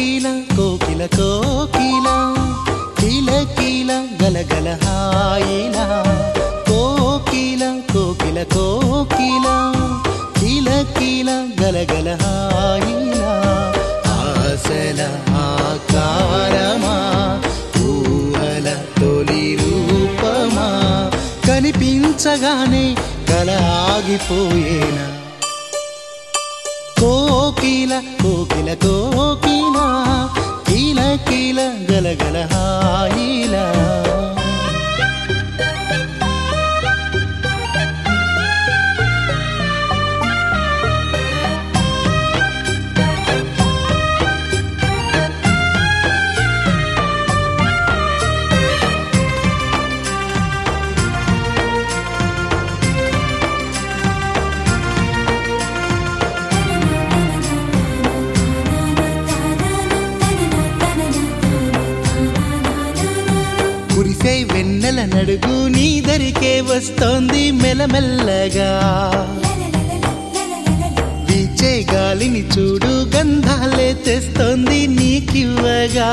కోకిల కోకిల కోకిల కీల కీల గలగల హాయిలా కోకిల కోకిల కోకిల కీల కీల గలగల హాయిలా ఆసల ఆకారమా ఊహల తొలి రూపమా కనిపించగానే కల ఆగిపోయేనా కోకిల కోకిల కోకిల కీల కీల గలగల హాయిలా కురిసే వెన్నెల నడుగు నీ దరికే వస్తోంది మెల్లమెల్లగా వీచే గాలిని చూడు గంధాలే తెస్తోంది నీకివ్వగా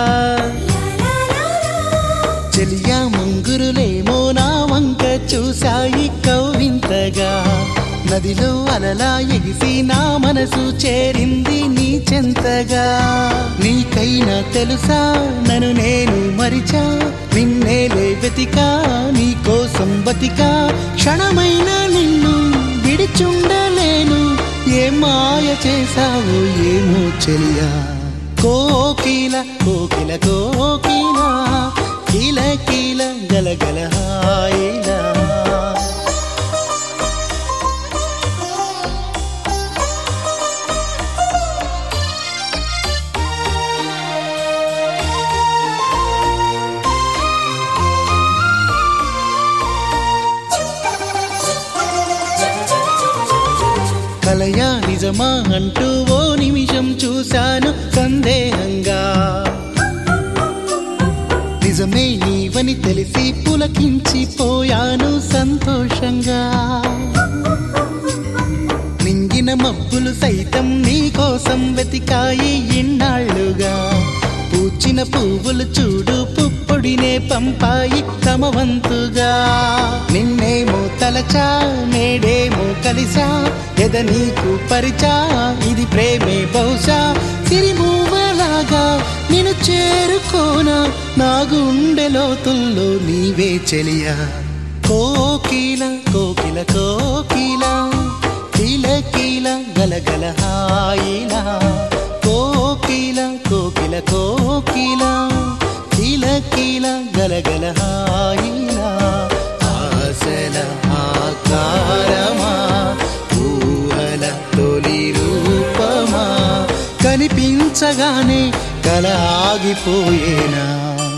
చెలియా ముంగురులేమో నా వంక చూశాయి కవ్వింతగా నదిలో అలలా ఎగిసి నా మనసు చేరింది నీ చెంతగా నీకైనా తెలుసా నన్ను నేను మరిచా నిన్నేలే వెతికా నీ కోసం బతికా క్షణమైన నిన్ను విడిచుండలేను ఏ మాయ చేసావు ఏమో చెలియా కోకిల కోకిల కోకిల కీల కీల గలగల హాయిలా కలయా నిజమా అంటూ ఓ నిమిషం చూశాను సందేహంగా నిజమే నీవని తెలిసి పులకించిపోయాను సంతోషంగా నింగిన మబ్బులు సైతం నీ కోసం వెతికాయి ఇన్నాళ్ళుగా పూచిన పువ్వులు చూడు పుప్పొడినే పంపాయి తమ వంతుగా నిన్నేమో తలచా నేడేమో కలిసా ఎద నీకు పరిచా ఇది ప్రేమే బహుశా సిరిమూవలాగా నిన్ను చేరుకోనా నా గుండె లోతుల్లో నీవే చెలియా కోకిల కోకిల కోకిల కీల కీల గలగల హాయిలా కోకిల కోకిల కోకిల కీల కీల గలగల హాయిలా ఆసల ఆకారమా ఊహల తొలి రూపమా కనిపించగానే కల ఆగిపోయేనా